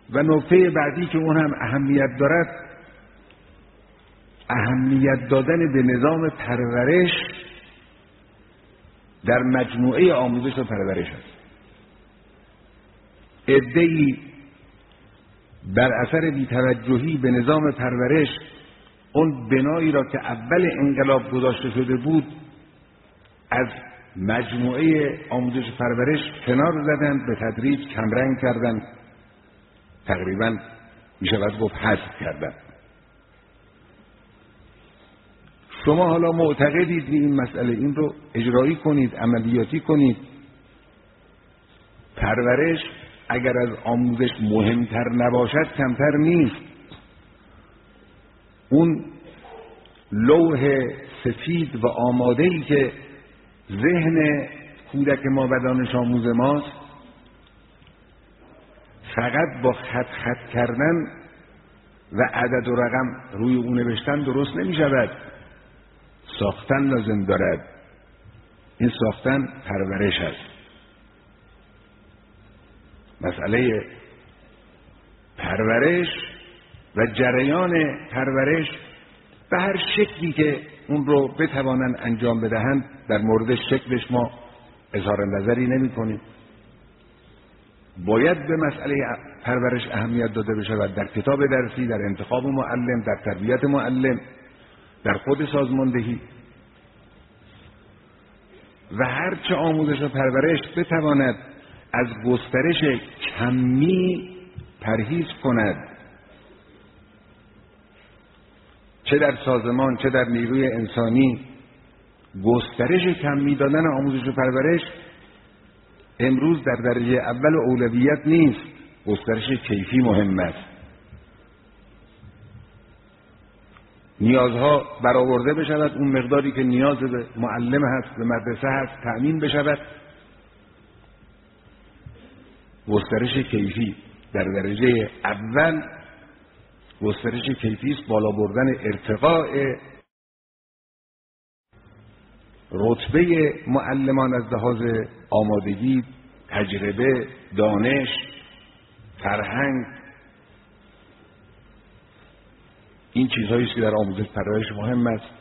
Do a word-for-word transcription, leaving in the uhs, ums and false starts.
و نکته بعدی که اون هم اهمیت دارد، اهمیت دادن به نظام پرورش در مجموعه آموزش و پرورش است. عده‌ای بر اثر بی‌توجهی به نظام پرورش اون بنایی را که اول انقلاب گذاشته شده بود از مجموعه آموزش و پرورش کنار زدند، به تدریج کمرنگ کردند، تقریبا می شود گفت حذف کردند. شما حالا معتقدید به این مسئله، این رو اجرایی کنید، عملیاتی کنید. پرورش اگر از آموزش مهمتر نباشد کمتر نیست. اون لوح سفید و آماده‌ای که ذهن کودک ما و دانش آموز ماست، فقط با خط خط کردن و عدد و رقم روی اون نوشتن درست نمی شود. ساختن لازم دارد. این ساختن پرورش است. مسئله پرورش و جریان پرورش به هر شکلی که اون رو بتوانند انجام بدهند، در مورد شکلش ما اظهار نظری نمی کنیم. باید به مسئله پرورش اهمیت داده بشود در کتاب درسی، در انتخاب معلم، در تربیت معلم، در خود سازماندهی. و هرچه آموزش و پرورش بتواند از گسترش کمی پرهیز کند، چه در سازمان چه در نیروی انسانی، گسترش کمی دادن آموزش و پرورش امروز در درجه اول اولویت نیست. گسترش کیفی مهم است. نیازها برآورده بشود، اون مقداری که نیاز به معلم هست، به مدرسه هست، تأمین بشود. گسترش کیفی در درجه اول گسترش کیفی است، بالا بردن ارتقاء رتبه معلمان از لحاظ آمادگی، تجربه، دانش، فرهنگ. این چیزهایی است که در آموزش پرورش مهم است.